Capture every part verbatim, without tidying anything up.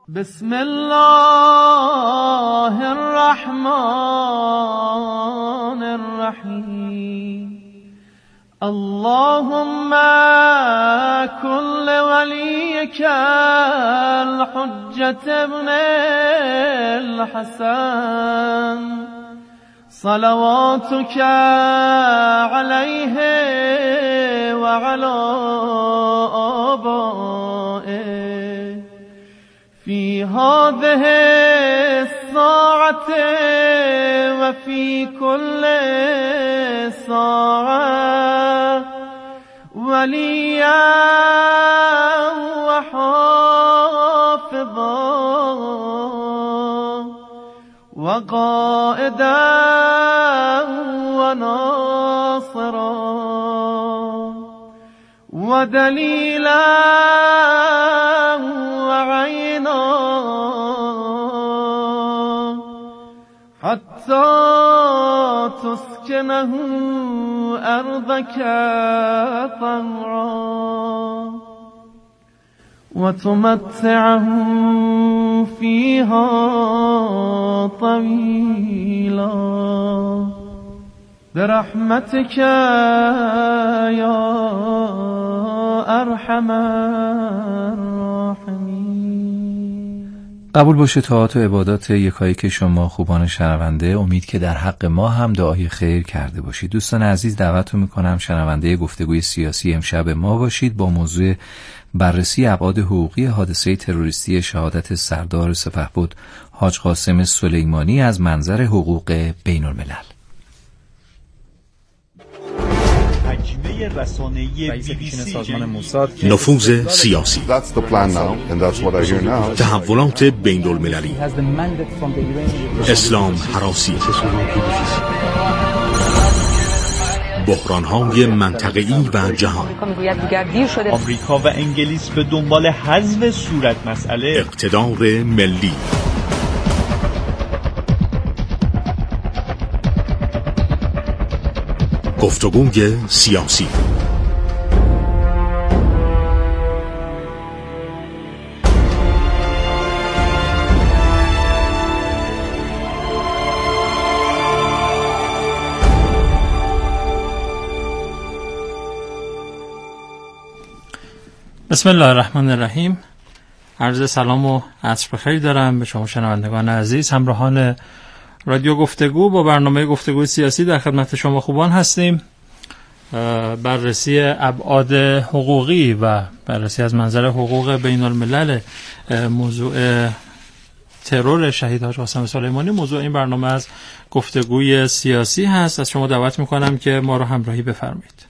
بسم الله الرحمن الرحیم. اللهم كل وليك الحجة ابن الحسن صلواتك عليه وعلى آبائه في هذه الساعة وفي كل ساعة وليا وحافظا وقائدا وناصرا ودليلا وعينا حتى تسكنه أرضك طوعا وتمتعه فيها طويلا برحمتك يا ارحم الراحمین. قبول باشه طاعات و عبادات یکایی که شما خوبان شنونده. امید که در حق ما هم دعای خیر کرده باشید. دوستان عزیز، دعوتتون میکنم شنونده گفتگوی سیاسی امشب ما باشید با موضوع بررسی ابعاد حقوقی حادثه تروریستی شهادت سردار سپهبد حاج قاسم سلیمانی از منظر حقوق بین الملل. نفوذ سیاسی، تحولات بین المللی، اسلام هراسی، بحران‌های منطقه‌ای و جهان. آمریکا و انگلیس به دنبال حذف صورت مسئله، اقتدار ملی. گفتگوی سیاسی. بسم الله الرحمن الرحیم. عرض سلام و عصر بخیر دارم به شما شنوندگان عزیز. همراهان رادیو گفتگو با برنامه گفتگوی سیاسی در خدمت شما خوبان هستیم. بررسی ابعاد حقوقی و بررسی از منظر حقوق بین الملل موضوع ترور شهید حاج قاسم سلیمانی موضوع این برنامه از گفتگوی سیاسی هست. از شما دعوت میکنم که ما رو همراهی بفرمایید.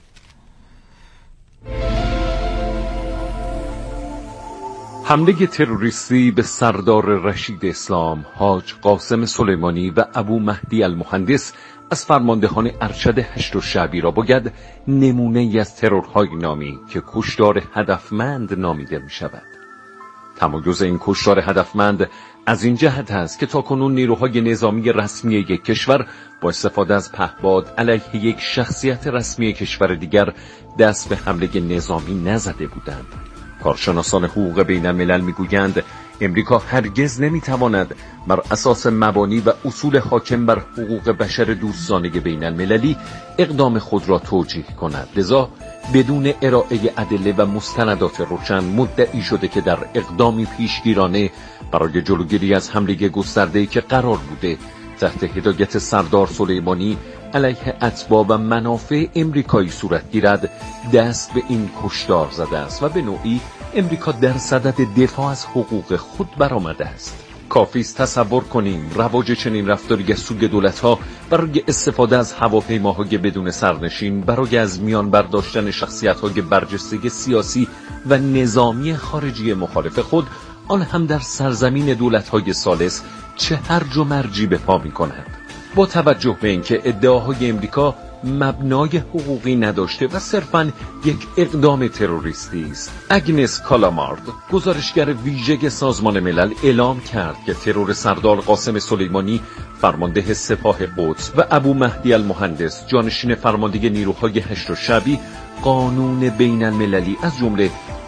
حمله تروریستی به سردار رشید اسلام حاج قاسم سلیمانی و ابو مهدی المهندس از فرماندهان ارشد هشت شعبی را باید نمونه ای از ترورهای نامی که کشتار هدفمند نامیده می شود. تمایز این کشتار هدفمند از این جهت است که تاکنون نیروهای نظامی رسمی یک کشور با استفاده از پهپاد علیه یک شخصیت رسمی کشور دیگر دست به حمله نظامی نزده بودند. کارشناسان حقوق بین الملل میگویند امریکا هرگز نمیتواند بر اساس مبانی و اصول حاکم بر حقوق بشر دوستانه بین المللی اقدام خود را توجیه کند. لذا بدون ارائه ادله و مستندات روشن مدعی شده که در اقدامی پیشگیرانه برای جلوگیری از حمله گسترده‌ای که قرار بوده تحت هدایت سردار سلیمانی علیه اتباع و منافع امریکایی صورت گیرد دست به این کشتار زده است و به نوعی امریکا در صدد دفاع از حقوق خود برآمده است. کافی است تصور کنیم رواج چنین رفتاری از سوی دولت‌ها برای استفاده از هواپیماهای بدون سرنشین برای از میان برداشتن شخصیت‌های برجسته سیاسی و نظامی خارجی مخالف خود، آن هم در سرزمین دولت‌های ثالث، چه هرج و مرجی به پا می‌کند. با توجه به اینکه ادعاهای امریکا مبنای حقوقی نداشته و صرفاً یک اقدام تروریستی است، اگنس کالامارد، گزارشگر ویژه سازمان ملل، اعلام کرد که ترور سردار قاسم سلیمانی فرمانده سپاه قدس و ابو مهدی المهندس جانشین فرمانده نیروهای هشت شعبی قانون بین المللی از جمله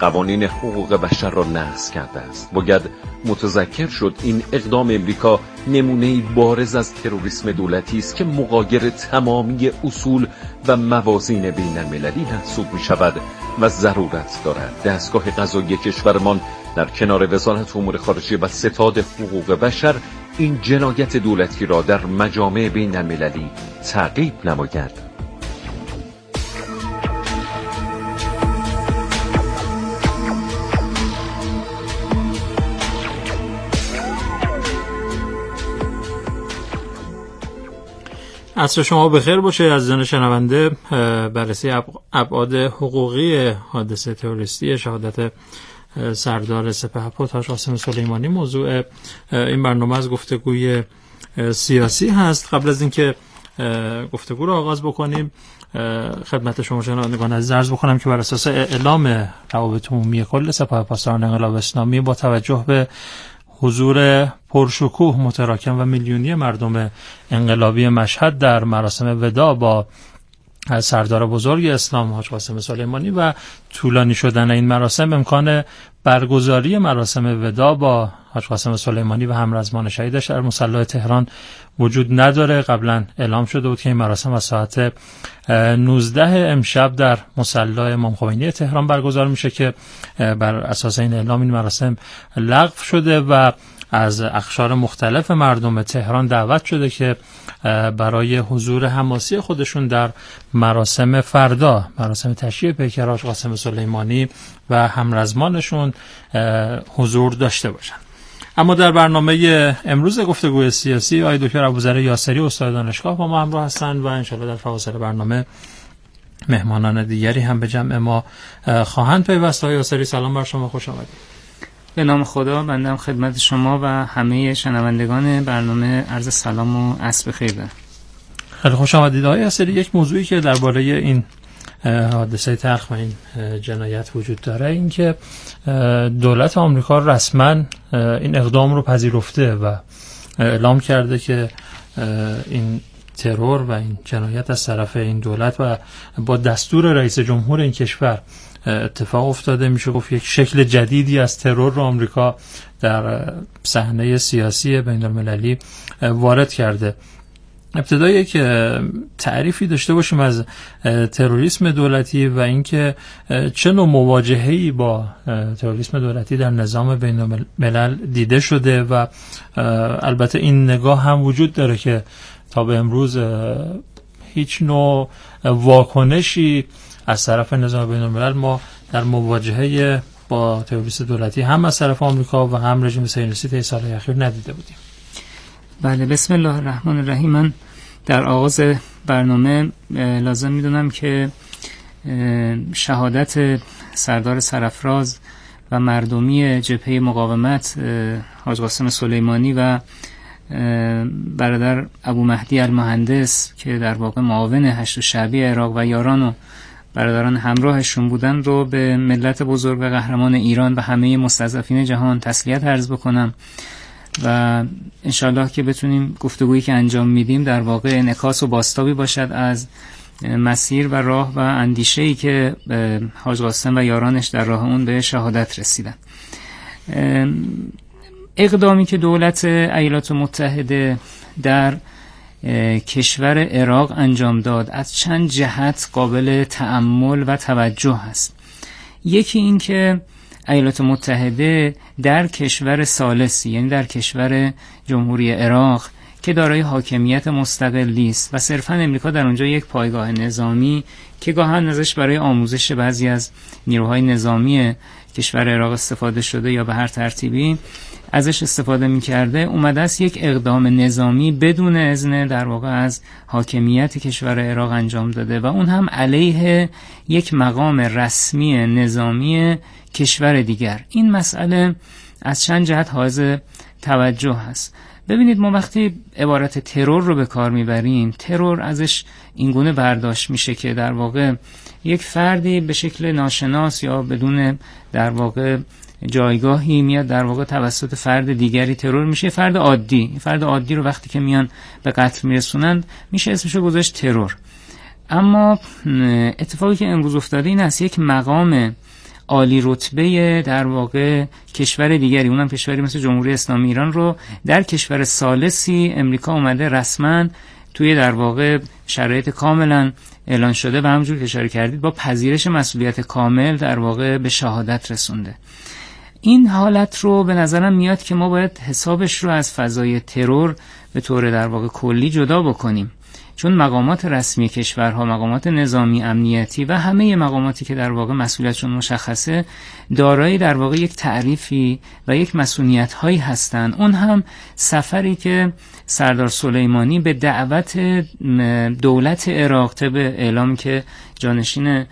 قوانین حقوق بشر را نقض کرده است. باید متذکر شد این اقدام امریکا نمونه‌ای بارز از تروریسم دولتی است که مغایر تمامی اصول و موازین بین المللی محسوب می شود و ضرورت دارد دستگاه قضایی کشورمان در کنار وزارت امور خارجه و ستاد حقوق بشر این جنایت دولتی را در مجامع بین المللی تعقیب نماید. عصر شما بخیر باشه عزیزان شنونده. بررسی ابعاد حقوقی حادثه تروریستی شهادت سردار سپهبد حاج قاسم سلیمانی موضوع این برنامه از گفتگوی سیاسی هست. قبل از اینکه گفتگو رو آغاز بکنیم خدمت شما شنوندگان عزیز عرض بکنم که بر اساس اعلام روابط عمومی کل سپاهپاسداران انقلاب اسلامی با توجه به حضور پرشکوه متراکم و میلیونی مردم انقلابی مشهد در مراسم وداع با سردار بزرگ اسلام حاج قاسم سلیمانی و طولانی شدن این مراسم، امکان برگزاری مراسم وداع با حاج قاسم سلیمانی و همرزمان شهیدش در مصلی تهران وجود نداره. قبلا اعلام شده بود که این مراسم از ساعت نوزده امشب در مصلی امام خمینی تهران برگزار میشه که بر اساس این اعلام این مراسم لغو شده و از اقشار مختلف مردم تهران دعوت شده که برای حضور حماسی خودشون در مراسم فردا، مراسم تشییع پیکر حاج قاسم سلیمانی و همرزمانشون حضور داشته باشن. اما در برنامه امروز گفتگوی سیاسی آقای دکتر ابوذر یاسری استاد دانشگاه با ما همراه هستند و انشالله در فواصل برنامه مهمانان دیگری هم به جمع ما خواهند پیوست. آقای یاسری سلام بر شما، خوش آمدید. به نام خدا، بنده خدمت شما و همه شنوندگان برنامه عرض سلام و عصر بخیر دارم. خیلی خوش آمدید آقای یاسری. یک موضوعی که درباره این حادثه تلخ و این جنایت وجود داره این که دولت آمریکا رسما این اقدام رو پذیرفته و اعلام کرده که این ترور و این جنایت از طرف این دولت و با دستور رئیس جمهور این کشور اتفاق افتاده. میشه گفت یک شکل جدیدی از ترور رو آمریکا در صحنه سیاسی بین المللی وارد کرده. ابتدای یک تعریفی داشته باشیم از تروریسم دولتی و اینکه چه نوع مواجهه‌ای با تروریسم دولتی در نظام بین الملل دیده شده و البته این نگاه هم وجود داره که تا به امروز هیچ نوع واکنشی از طرف نظام بین الملل ما در مواجهه با تروریسم دولتی هم از طرف آمریکا و هم رژیم صهیونیستی طی سال‌های اخیر ندیده بودیم. بله، بسم الله الرحمن الرحیم. من در آغاز برنامه لازم میدونم که شهادت سردار سرافراز و مردمی جبهه مقاومت حاج قاسم سلیمانی و برادر ابو مهدی المهندس که در واقع معاون هشت شعبی عراق و یاران و برادران همراهشون بودن رو به ملت بزرگ و قهرمان ایران و همه مستضعفین جهان تسلیت عرض بکنم و انشالله که بتونیم گفتگویی که انجام میدیم در واقع انعکاس و بازتابی باشد از مسیر و راه و اندیشه‌ای که حاج قاسم و یارانش در راه اون به شهادت رسیدن. اقدامی که دولت ایالات متحده در کشور عراق انجام داد از چند جهت قابل تأمل و توجه است. یکی این که ایالات متحده در کشور ثالثی، یعنی در کشور جمهوری عراق که دارای حاکمیت مستقلی است و صرفاً امریکا در اونجا یک پایگاه نظامی که گاهن ازش برای آموزش بعضی از نیروهای نظامی کشور عراق استفاده شده یا به هر ترتیبی ازش استفاده می‌کرده، اومده است یک اقدام نظامی بدون اذن در واقع از حاکمیت کشور عراق انجام داده و اون هم علیه یک مقام رسمی نظامی کشور دیگر. این مسئله از چند جهت حائز توجه هست. ببینید، ما وقتی عبارت ترور رو به کار میبریم، ترور ازش اینگونه برداشت میشه که در واقع یک فردی به شکل ناشناس یا بدون در واقع جایگاهی میاد در واقع توسط فرد دیگری ترور میشه. فرد عادی فرد عادی رو وقتی که میان به قتل میرسونند میشه اسمشو گذاشت ترور. اما اتفاقی که امروز افتاده این است یک مقام عالی رتبه در واقع کشور دیگری، اونم کشوری مثل جمهوری اسلامی ایران رو در کشور ثالثی امریکا اومده رسما توی در واقع شرایط کاملا اعلان شده و همونجور که اشاره کردید با پذیرش مسئولیت کامل در واقع به شهادت رسونده. این حالت رو به نظرم میاد که ما باید حسابش رو از فضای ترور به طور در واقع کلی جدا بکنیم، چون مقامات رسمی کشورها، مقامات نظامی، امنیتی و همه مقاماتی که در واقع مسئولیتشون مشخصه دارای در واقع یک تعریفی و یک مسئولیت‌هایی هستند. اون هم سفری که سردار سلیمانی به دعوت دولت عراق طبق اعلام که جانشین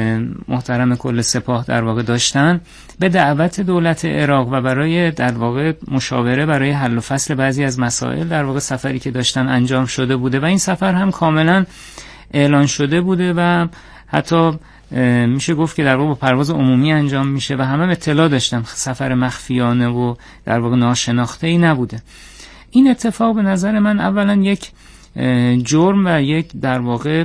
محترم کل سپاه در واقع داشتن، به دعوت دولت عراق و برای در واقع مشاوره برای حل و فصل بعضی از مسائل در واقع سفری که داشتن انجام شده بوده و این سفر هم کاملا اعلان شده بوده و حتی میشه گفت که در واقع با پرواز عمومی انجام میشه و همه هم اطلاع داشتن، سفر مخفیانه و در واقع ناشناخته‌ای نبوده. این اتفاق به نظر من اولا یک جرم و یک در واقع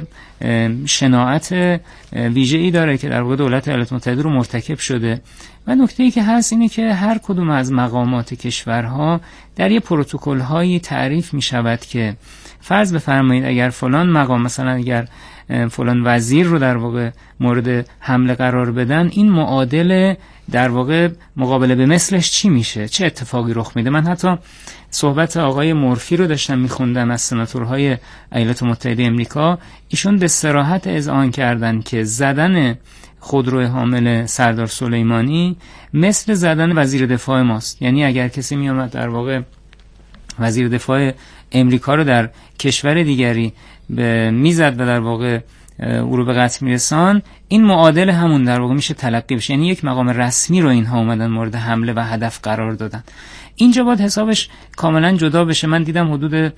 شناعت ویژه‌ای داره که در واقع دولت ایالات متحده رو مرتکب شده و نکته‌ای که هست اینه که هر کدوم از مقامات کشورها در یه پروتکل‌هایی تعریف می‌شود که فرض بفرمایید اگر فلان مقام، مثلا اگر فلان وزیر رو در واقع مورد حمله قرار بدن، این معادل در واقع مقابله به مثلش چی میشه، چه اتفاقی رخ میده. من حتی صحبت آقای مورفی رو داشتم میخوندم از سناتورهای ایالات متحده امریکا، ایشون به صراحت اذعان کردن که زدن خودرو حامل سردار سلیمانی مثل زدن وزیر دفاع ماست. یعنی اگر کسی میامد در واقع وزیر دفاع امریکا رو در کشور دیگری به میزد و در واقع او رو به قتل میرسان، این معادل همون در واقع میشه تلقی بشه. یعنی یک مقام رسمی رو اینها اومدن مورد حمله و هدف قرار دادن. اینجا باید حسابش کاملا جدا بشه. من دیدم حدود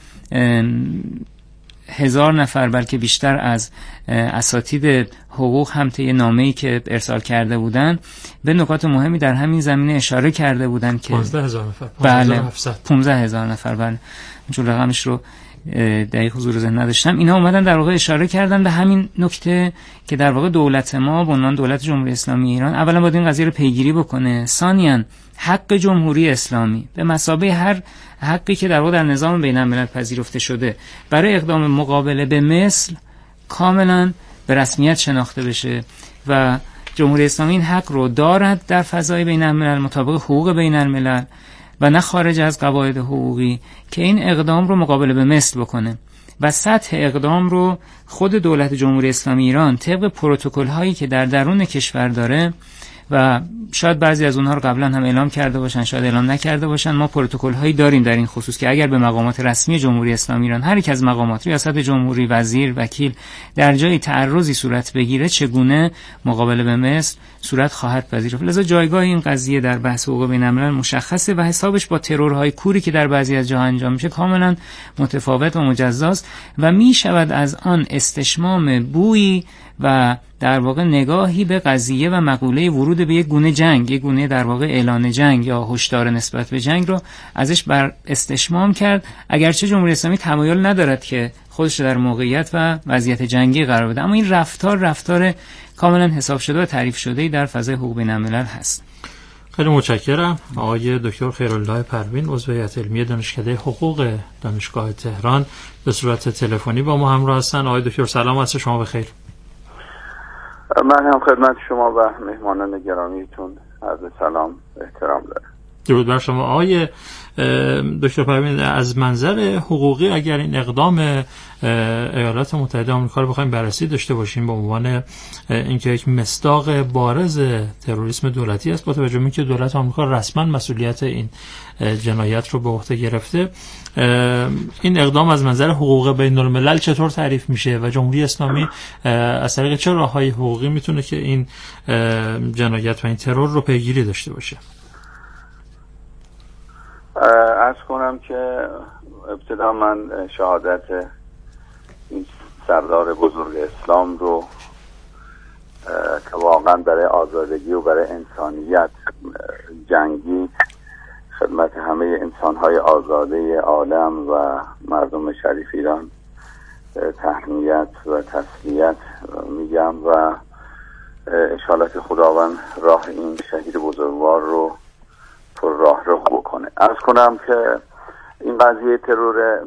هزار نفر بلکه بیشتر از اساتید حقوق هم طی نامه‌ای که ارسال کرده بودن به نکات مهمی در همین زمینه اشاره کرده بودن که پانزده هزار نفر بله پانزده هزار نفر بله چون رقمش رو دقیق حضور ذهن نداشتم، اینا اومدن در واقع اشاره کردن به همین نکته که در واقع دولت ما به عنوان دولت جمهوری اسلامی ایران اولا باید این قضیه رو پیگیری بکنه، ثانیاً حق جمهوری اسلامی به مثابه هر حقی که در واقع در نظام بین الملل پذیرفته شده برای اقدام مقابله به مثل کاملا به رسمیت شناخته بشه و جمهوری اسلامی این حق رو دارد در فضای بین الملل مطابق حقوق بین الملل و نه خارج از قواعد حقوقی که این اقدام رو مقابله به مثل بکنه و سطح اقدام رو خود دولت جمهوری اسلامی ایران طبق پروتکل هایی که در درون کشور داره و شاید بعضی از اونها رو قبلا هم اعلام کرده باشن، شاید اعلام نکرده باشن، ما پروتکل هایی داریم در این خصوص که اگر به مقامات رسمی جمهوری اسلامی ایران هر یک از مقامات، ریاست جمهوری، وزیر، وکیل در جایی تعرضی صورت بگیره چگونه مقابله به مثل صورت خواهد پذیرفت. لذا جایگاه این قضیه در بحث حقوق بین الملل مشخصه و حسابش با ترورهای کوری که در بعضی از جاها انجام میشه کاملا متفاوت و مجزاست و میشود از آن استشمام بویی و در واقع نگاهی به قضیه و مقوله ورود به یک گونه جنگ، یک گونه در واقع اعلان جنگ یا هشدار نسبت به جنگ رو ازش بر استشمام کرد، اگرچه جمهوری اسلامی تمایل ندارد که خودش در موقعیت و وضعیت جنگی قرار بده، اما این رفتار رفتار کاملا حساب شده و تعریف شده‌ای در فضای حقوق بین الملل هست. خیلی متشکرم. آقای دکتر خیرالله پروین عضو هیئت علمی دانشکده حقوق دانشگاه تهران به صورت تلفنی با ما همراه هستن. آقای دکتر سلام، عصر شما بخیر. من هم خدمت شما و مهمانان گرامیتون عرض سلام احترام دارم. درود بر شما. آقای دکتر پروین، از منظر حقوقی اگر این اقدام ایالات متحده آمریکا رو بخوایم بررسی داشته باشیم به عنوان اینکه یک مصداق بارز تروریسم دولتی است، با توجه به اینکه دولت آمریکا رسما مسئولیت این جنایت رو به عهده گرفته، این اقدام از منظر حقوق بین الملل چطور تعریف میشه و جمهوری اسلامی از طریق چه راههای حقوقی میتونه که این جنایت و این ترور رو پیگیری داشته باشه؟ عرض کنم که ابتدا من شهادت این سردار بزرگ اسلام رو که واقعا برای آزادگی و برای انسانیت جنگی خدمت همه انسانهای آزاده عالم و مردم شریف ایران تهنیت و تسلیت میگم و انشاءالله که خداوند راه این شهید بزرگوار رو پر راه رو بکنه. عرض کنم که این قضیه ترور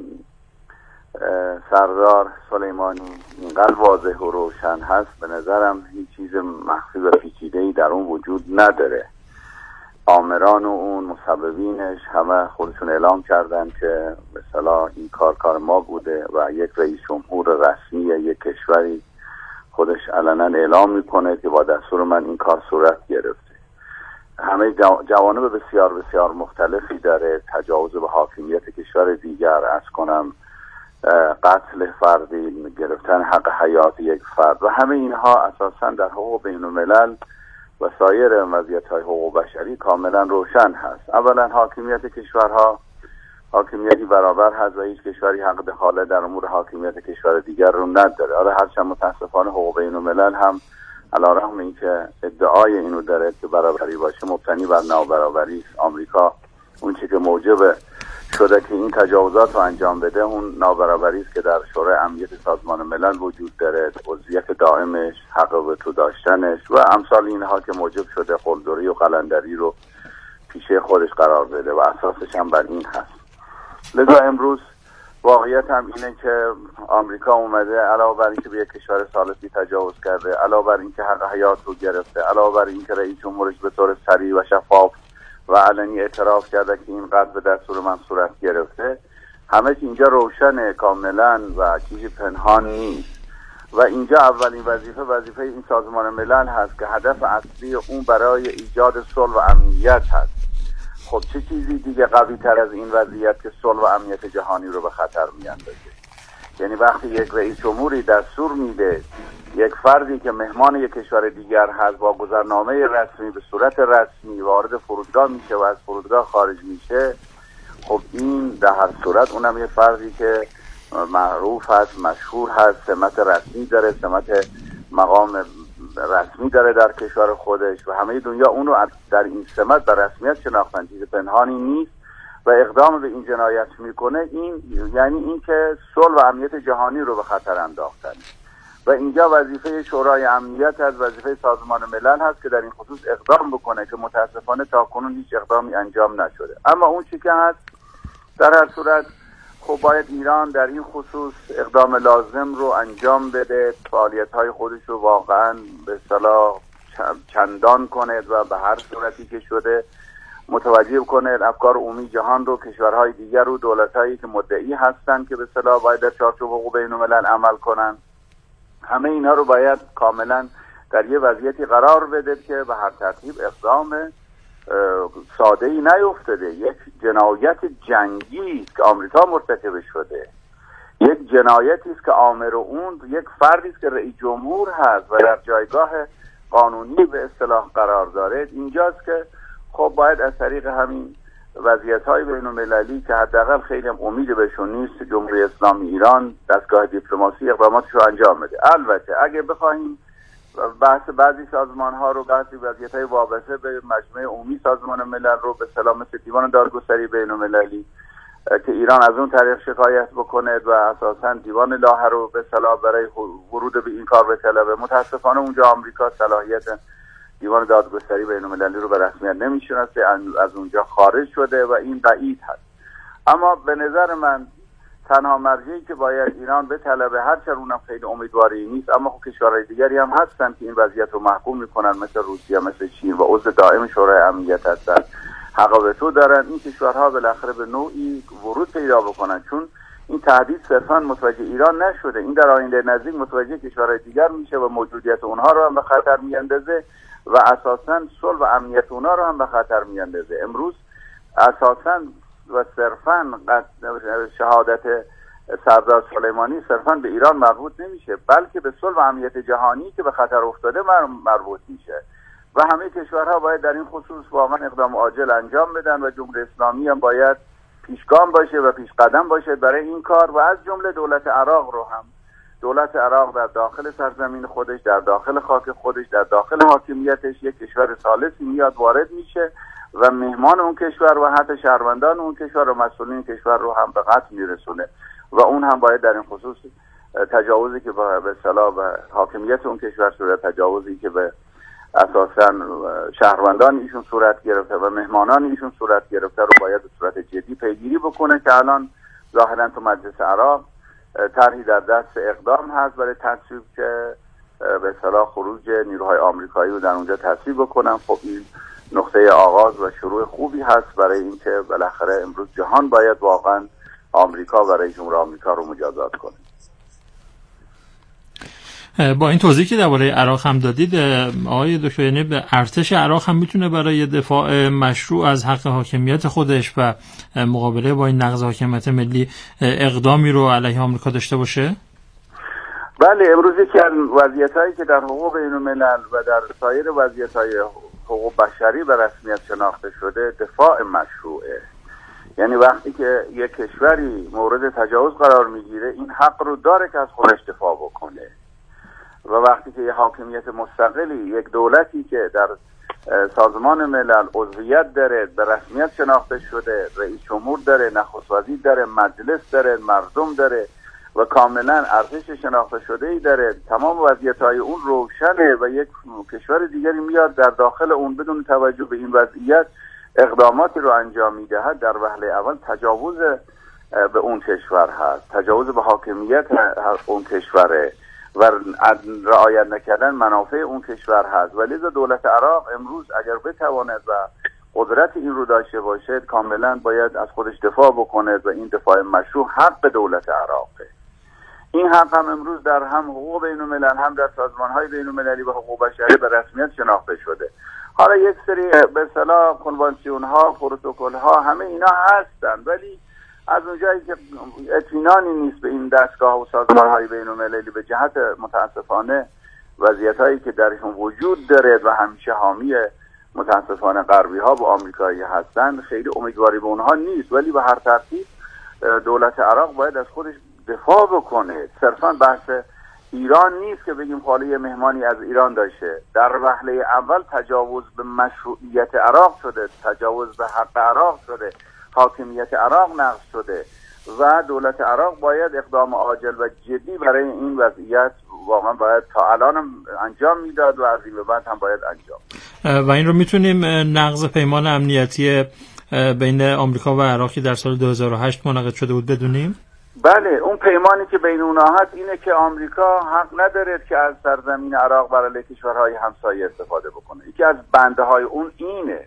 سردار سلیمانی اینقدر واضح و روشن هست، به نظرم هیچ چیز مخفی و پیچیده‌ای در اون وجود نداره. آمران و اون مسببینش همه خودشون اعلام کردن که مثلا این کار کار ما بوده و یک رئیس جمهور رسمی یک کشوری خودش علنا اعلام میکنه که با دستور من این کار صورت گرفته. همه جوانب بسیار بسیار مختلفی داره، تجاوز به حاکمیت کشور دیگر، از کنم قتل فردی، گرفتن حق حیات یک فرد و همه اینها اساسا در حقوق بین الملل و سایر وضعیت‌های حقوق بشری کاملا روشن هست. اولا حاکمیت کشورها حاکمیتی برابر هست و هیچ کشوری حق دخالت در امور حاکمیت کشور دیگر رو نداره. حالا هرچند متاسفانه حقوق بین الملل هم علیرغم اینکه ادعای اینو داره که برابری باشه مبتنی بر نابرابری است. آمریکا اون چیزی که موجب شده که این تجاوزات رو انجام بده اون نابرابری است که در شورای امنیت سازمان ملل وجود داره، عضویت دائمش، حق وتو داشتنش و امثال اینها که موجب شده قلدری و قلندری رو پیشه خودش قرار بده و اساسش هم بر این هست. لذا امروز واقعیت هم اینه که آمریکا اومده علاوه بر اینکه به یک کشور ثالثی تجاوز کرده، علاوه بر اینکه حق حیات رو گرفته، علاوه بر اینکه رئیس جمهورش به طور صریح و شفاف و علنی اعتراف کرده که این قتل به دستور من صورت گرفته، همه چی اینجا روشنه کاملا و چیزی پنهان نیست. و اینجا اولین وظیفه وظیفه این سازمان ملل هست که هدف اصلی اون برای ایجاد صلح و امنیت هست. خب چه چیزی دیگه قوی تر از این وضعیت که صلح و امنیت جهانی رو به خطر میاندازه؟ یعنی وقتی یک رئیس جمهوری دستور میده یک فردی که مهمان یک کشور دیگر هست با گذرنامه رسمی به صورت رسمی وارد فرودگاه میشه و از فرودگاه خارج میشه، خب این در هر صورت اونم یه فردی که معروف هست، مشهور هست، سمت رسمی داره، سمت مقام رسمی داره در کشور خودش و همه دنیا اونو در این سمت در رسمیت شناختن، چیز پنهانی نیست و اقدام به این جنایت میکنه. این یعنی این که صلح و امنیت جهانی رو به خطر انداختن و اینجا وظیفه شورای امنیت هست، وظیفه سازمان ملل هست که در این خصوص اقدام بکنه که متاسفانه تاکنون هیچ اقدامی انجام نشده. اما اون چی که هست در هر صورت خب باید ایران در این خصوص اقدام لازم رو انجام بده، فعالیت‌های خودش رو واقعاً به اصطلاح چندان کنه و به هر صورتی که شده متوجه کنه افکار عمومی جهان رو، کشورهای دیگر رو، دولت‌هایی که مدعی هستن که به اصطلاح باید در چارچوب حقوق بین‌الملل عمل کنن، همه اینا رو باید کاملا در یه وضعیتی قرار بده که به هر ترتیب اقدام ساده‌ای نیفتاده. یک جنایت جنگی است که آمریکا مرتکب شده، یک جنایتی است که آمر اون یک فردی است که رئیس جمهور هست و در جایگاه قانونی به اصطلاح قرار داره. اینجاست که خب باید از طریق همین وضعیت‌های بین‌المللی که حداقل خیلی هم امید بهشون نیست، جمهوری اسلامی ایران دستگاه دیپلماسی اقداماتش رو انجام بده. البته اگه بخوایم بحث بعضی سازمان ها رو، بعضی وضعیت های وابسته به مجمع عمومی سازمان ملل رو به اصطلاح مثل دیوان دادگستری بین المللی که ایران از اون طریق شکایت بکنه و اساساً دیوان لاهه رو به اصطلاح برای ورود به این کار بطلبه، متاسفانه اونجا آمریکا صلاحیت دیوان دادگستری بین المللی رو به رسمیت نمیشناسه، از اونجا خارج شده و این بعید هست. اما به نظر من تنها مرجعی که باید ایران به طلبه، هرچند اونم خیلی امیدواری نیست، اما خب کشورهای دیگری هم هستن که این وضعیت رو محکوم میکنن، مثل روسیه، مثل چین و عضو دائم شورای امنیت هستن، حق وتو دارن. این کشورها بالاخره به نوعی ورود پیدا بکنن، چون این تهدید صرفا متوجه ایران نشده، این در آینده نزدیک متوجه کشورهای دیگر میشه و موجودیت اونها رو هم به خطر میاندازه و اساسا صلح و امنیت اونها رو هم به خطر میاندازه. امروز اساسا و صرفاً شهادت سردار سلیمانی صرفاً به ایران مربوط نمیشه، بلکه به صلح و امنیت جهانی که به خطر افتاده مربوط میشه و همه کشورها باید در این خصوص واقعا اقدام عاجل انجام بدن و جمهوری اسلامی هم باید پیشگام باشه و پیش قدم باشه برای این کار و از جمله دولت عراق رو هم. دولت عراق در داخل سرزمین خودش، در داخل خاک خودش، در داخل حاکمیتش یک کشور ثالثی میاد وارد میشه و مهمان اون کشور و حتی شهروندان اون کشور و مسئولین کشور رو هم به قتل میرسونه و اون هم باید در این خصوص تجاوزی که به اصطلاح به حاکمیت اون کشور شده، تجاوزی که به اساساً شهروندان ایشون صورت گرفته و مهمانان ایشون صورت گرفته رو باید به صورت جدی پیگیری بکنه که الان ظاهراً تو مجلس عراق طرحی در دست اقدام هست برای تصویب که به اصطلاح خروج نیروهای آمریکایی رو در اونجا تصویب بکنن. خب این نقطه آغاز و شروع خوبی هست برای اینکه بالاخره امروز جهان باید واقعاً آمریکا و رئیس جمهور آمریکا رو مجازات کنه. با این توضیحی که درباره عراق هم دادید آقای دکتر، یعنی به ارتش عراق هم میتونه برای دفاع مشروع از حق حاکمیت خودش و مقابله با این نقض حاکمیت ملی اقدامی رو علیه آمریکا داشته باشه؟ بله، امروز یکی از وضعیت‌هایی که در حقوق بین‌الملل و در سایر وضعیت‌های حقوق بشری به رسمیت شناخته شده دفاع مشروعه. یعنی وقتی که یک کشوری مورد تجاوز قرار میگیره این حق رو داره که از خودش دفاع بکنه و وقتی که یه حاکمیت مستقلی، یک دولتی که در سازمان ملل عضویت داره، به رسمیت شناخته شده، رئیس جمهور داره، نخست وزیر داره، مجلس داره، مردم داره و کاملا ارتش شناخته شده ای داره، تمام وضعیت‌های اون روشنه و یک کشور دیگری میاد در داخل اون بدون توجه به این وضعیت اقداماتی رو انجام میدهد، در وهله اول تجاوز به اون کشور هست، تجاوز به حاکمیت اون کشوره و رعایت نکردن منافع اون کشور هست. ولی دولت عراق امروز اگر بتواند و قدرت این رو داشته باشد کاملا باید از خودش دفاع بکنه و این دفاع مشروع حق دولت عراقه. این حق هم امروز در هم حقوق بین‌الملل هم در سازمان‌های بین‌المللی و حقوق بشری به رسمیت شناخته شده. حالا یک سری به اصطلاح کنوانسیون‌ها، پروتکل‌ها همه اینا هستن، ولی از اونجایی که اطمینانی نیست به این دستگاه و سازمان‌های بین‌المللی به جهت متاسفانه وضعیت‌هایی که درشون وجود داره و همیشه حامی متاسفانه غربی‌ها و آمریکایی هستن، خیلی امیدواری به اونها نیست. ولی به هر ترتیب دولت عراق باید از خودش دفاع بکنه. صرفاً بحث ایران نیست که بگیم خاله مهمانی از ایران داشته. در وهله اول تجاوز به مشروعیت عراق شده، تجاوز به حق عراق شده، حاکمیت عراق نقض شده و دولت عراق باید اقدام عاجل و جدی برای این وضعیت واقعا باید تا الان انجام میداد و از این به بعد هم باید انجام. و این رو میتونیم نقض پیمان امنیتی بین آمریکا و عراقی در سال دو هزار و هشت منعقد شده بود بدونیم؟ بله، اون پیمانی که بین اونها هست اینه که آمریکا حق نداره که از سرزمین عراق برای کشورهای همسایه استفاده بکنه. یکی از بنده های اون اینه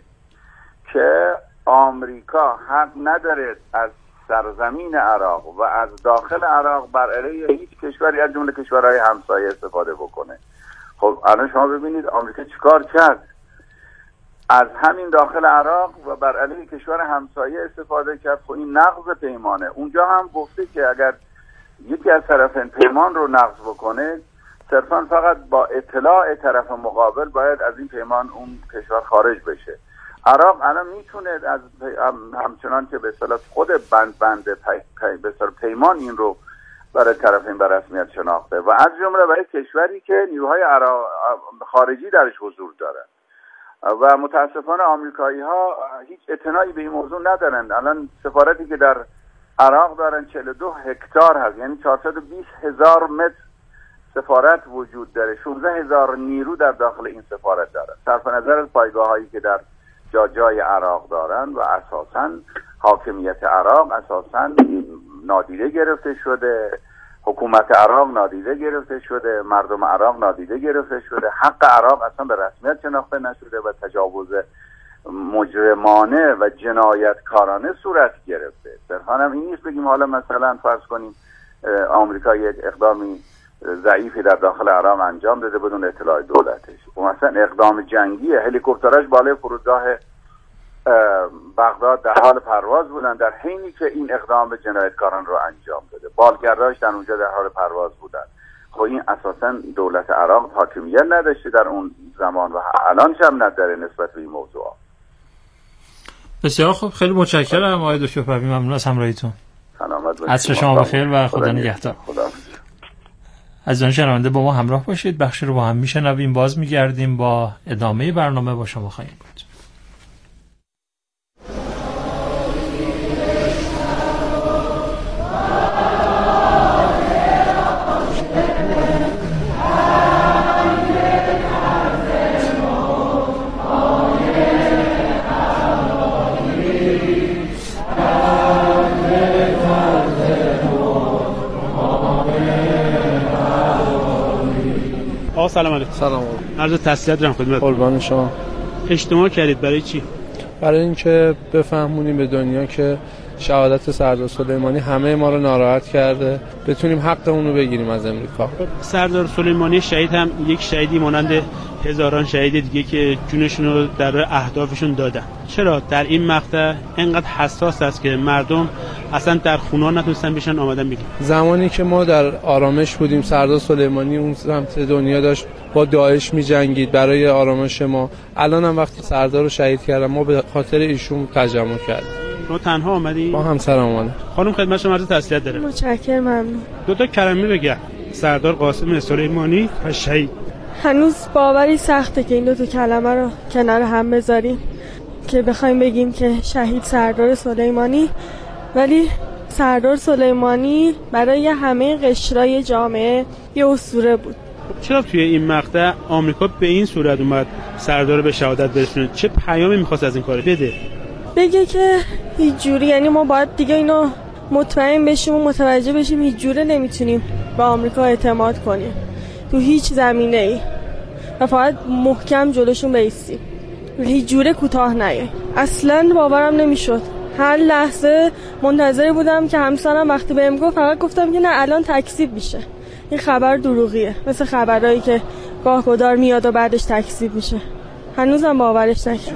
که آمریکا حق نداره از سرزمین عراق و از داخل عراق بر علیه هیچ کشوری از جمله کشورهای همسایه استفاده بکنه. خب الان شما ببینید آمریکا چیکار کرد؟ از همین داخل عراق و بر علیه کشور همسایه استفاده کرد. خب این نقض پیمانه. اونجا هم گفته که اگر یکی از طرفین پیمان رو نقض بکنه صرفا فقط با اطلاع طرف مقابل باید از این پیمان اون کشور خارج بشه. عراق الان میتونه از همچنان که به اصطلاح خود بند بند پی به اصطلاح پیمان این رو برای طرفین به رسمیت شناخته و از جمله برای کشوری که نیروهای خارجی درش حضور دارن و متاسفانه آمریکایی ها هیچ اطلاعی به این موضوع ندارن. الان سفارتی که در عراق دارن چهل و دو هکتار هست، یعنی چهارصد و بیست هزار متر سفارت وجود داره، شانزده هزار نیرو در داخل این سفارت دارن. صرف نظر از پایگاه هایی که در جا جای عراق دارن و اساساً حاکمیت عراق اساساً نادیده گرفته شده، حکومت عراق نادیده گرفته شده، مردم عراق نادیده گرفته شده، حق عراق اصلا به رسمیت شناخته نشده و تجاوز مجرمانه و جنایتکارانه صورت گرفته. صرفاً هم این نیست بگیم حالا مثلا فرض کنیم آمریکا یک اقدامی ضعیفی در داخل عراق انجام داده بدون اطلاع دولتش، و مثلا اقدام جنگی هلیکوپتراش بالای فرودگاه بغداد در حال پرواز بودن در حینی که این اقدام جنایتکاران رو انجام داده، بالگرداش در اونجا در حال پرواز بودن. خب این اساسا دولت عراق حاکمیت نداشته در اون زمان و الان هم نداره نسبت به این موضوع. بسیار خوب، خیلی متشکرم آقای دکتر پروین، ممنون از همراهیتون. سلامت باشید. عصر شما بخیر و خدا نگهدار. خدا عزیزان شنونده با ما همراه باشید. بخشی رو با هم میشنویم، باز میگردیم با ادامه برنامه با شما خواهیم بود. آقا سلام علیکم. سلام. عرض تسلیت دارم خدمت. قربان شما. اجتماع کردید برای چی؟ برای اینکه بفهمونیم به دنیا که شهادت سردار سلیمانی همه ما رو ناراحت کرده، بتونیم حقمون رو بگیریم از امریکا. سردار سلیمانی شهید هم یک شهیدی مانند هزاران شهید دیگه که جونشون رو در اهدافشون دادن. چرا در این مقطع اینقدر حساس است که مردم اصلا در خونه نتونستن بشن آمدن بگن؟ زمانی که ما در آرامش بودیم، سردار سلیمانی اون سمت دنیا داشت با داعش می‌جنگید برای آرامش ما. الان هم وقتی سردار رو شهید کردن، ما به خاطر ایشون تجمع کردیم. ما تنها آمدیم؟ با همسرم اومدیم. خانم خدمت شما عرض تسلیت دارم. متشکرم، ممنون. دو تا کلمه بگم. سردار قاسم سلیمانی و شهید. هنوز باوری سخته که این دو تا کلمه رو کنار هم بذاریم که بخوایم بگیم که شهید سردار سلیمانی، ولی سردار سلیمانی برای همه قشرهای جامعه یه اسطوره بود. چرا توی این مقطع آمریکا به این صورت اومد سردار رو به شهادت برسونه؟ چه پیامی می‌خواست از این کار بده؟ بگه که هیچ جوری، یعنی ما باید دیگه اینو مطمئن بشیم و متوجه بشیم هیچ جوره نمیتونیم به آمریکا اعتماد کنیم تو هیچ زمینه‌ای و فقط محکم جلوشون بایستیم و هیچ جوره کوتاه نیاییم. اصلاً باورم نمیشد. هر لحظه منتظر بودم که همسرم وقتی بهم گفت، فقط گفتم که نه الان تکذیب میشه. این خبر دروغیه، مثل خبرایی که گاهگدار میاد و بعدش تکذیب میشه. هنوزم باورش نکردم.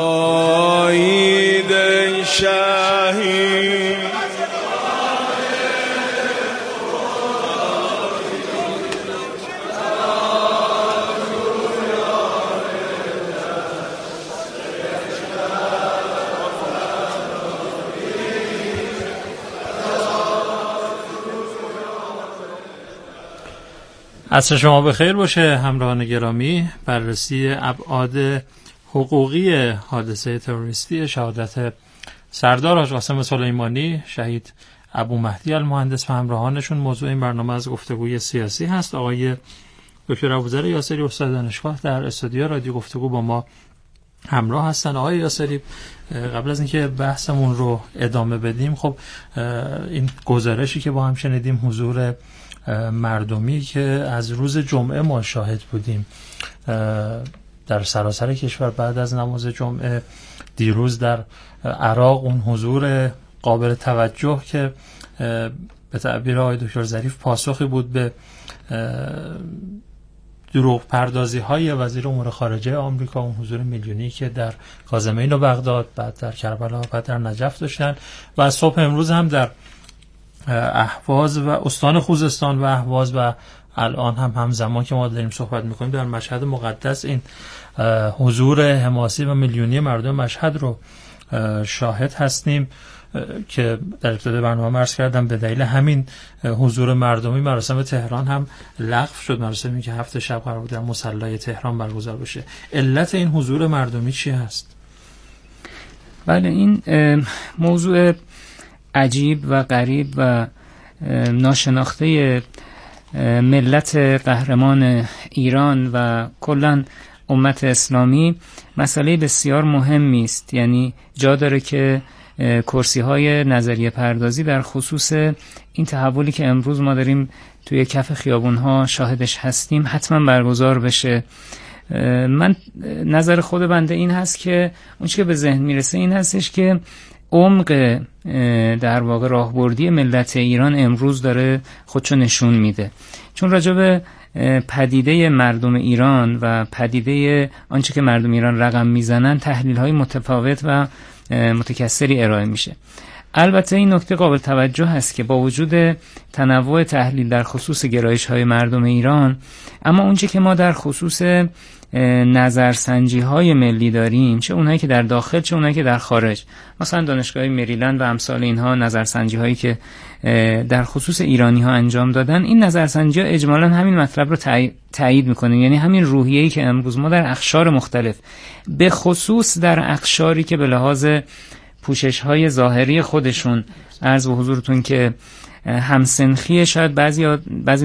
عصر شما بخیر باشه همراهان گرامی. بررسی ابعاد حقوقی حادثه تروریستی شهادت سردار حاج قاسم سلیمانی شهید ابو مهدی المهندس و همراهانشون موضوع این برنامه از گفتگوی سیاسی هست. آقای دکتر ابوذر یاسری استاد دانشگاه در استودیو رادیو گفتگو با ما همراه هستن. آقای یاسری، قبل از اینکه بحثمون رو ادامه بدیم، خب این گزارشی که با هم شنیدیم حضور مردمی که از روز جمعه ما شاهد بودیم در سراسر کشور بعد از نماز جمعه، دیروز در عراق اون حضور قابل توجه که به تعبیر آقای دکتر ظریف پاسخی بود به دروغ پردازی های وزیر امور خارجه آمریکا، اون حضور میلیونی که در کاظمین و بغداد، بعد در کربلا، بعد در نجف داشتن و از صبح امروز هم در اهواز و استان خوزستان و اهواز و الان هم همزمان که ما داریم صحبت میکنیم در مشهد مقدس این حضور حماسی و میلیونی مردم مشهد رو شاهد هستیم که در ابتدای برنامه عرض کردم به دلیل همین حضور مردمی مراسم تهران هم لغو شد، مراسمی که هفت شب قرار بود در مصلی تهران برگزار بشه. علت این حضور مردمی چی هست؟ بله، این موضوع عجیب و غریب و ناشناخته ملت قهرمان ایران و کلاً امت اسلامی مسئله بسیار مهمی است. یعنی جا داره که کرسی های نظریه پردازی در خصوص این تحولی که امروز ما داریم توی کف خیابون ها شاهدش هستیم حتما برگزار بشه. من نظر خود بنده این هست که اون چیزی که به ذهن میرسه این هستش که عمق در واقع راهبردی ملت ایران امروز داره خودشو نشون میده، چون راجع به پدیده مردم ایران و پدیده آنچه که مردم ایران رقم میزنن تحلیل های متفاوت و متکثری ارائه میشه. البته این نکته قابل توجه هست که با وجود تنوع تحلیل در خصوص گرایش های مردم ایران، اما اونچه که ما در خصوص نظرسنجی های ملی داریم، چه اونایی که در داخل چه اونایی که در خارج، مثلا دانشگاه مریلند و امثال اینها نظرسنجی هایی که در خصوص ایرانی ها انجام دادن، این نظرسنجی ها اجمالا همین مطلب رو تایید میکنه. یعنی همین روحیه‌ای که امروز ما در اقشار مختلف، به خصوص در اقشاری که به لحاظ پوشش های ظاهری خودشون عرض به حضورتون که همسنخی، شاید بعضی بعضی